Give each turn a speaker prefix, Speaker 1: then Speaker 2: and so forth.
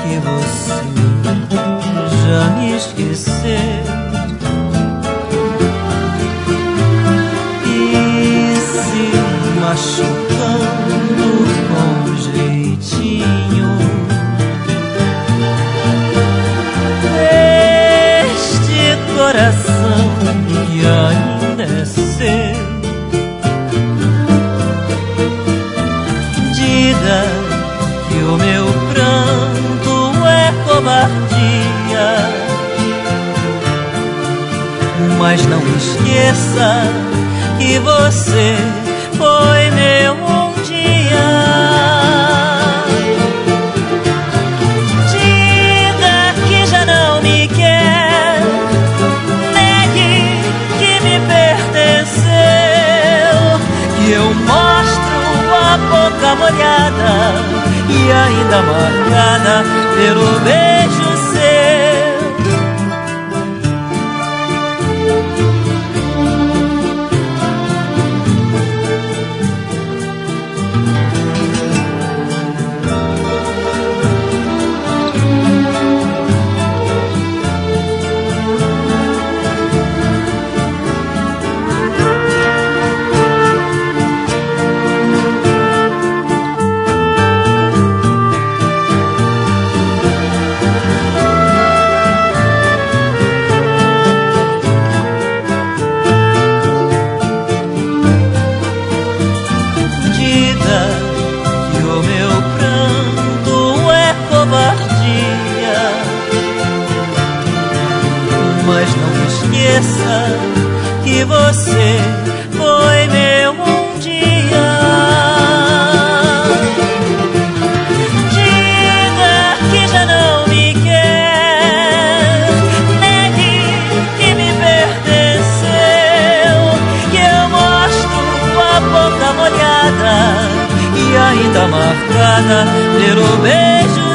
Speaker 1: que você já me esqueceu. E se machucando com jeitinho, este coração que ainda é seu, diga que o meu pranto é covardia, mas não esqueça que você foi meu um dia. Diga que já não me quer, negue que me pertenceu, que eu mostro a boca molhada e ainda marcada pelo beijo seu. Mas não esqueça que você foi meu um dia. Diga que já não me quer, negue que me pertenceu, que eu mostro a boca molhada e ainda marcada pelo beijo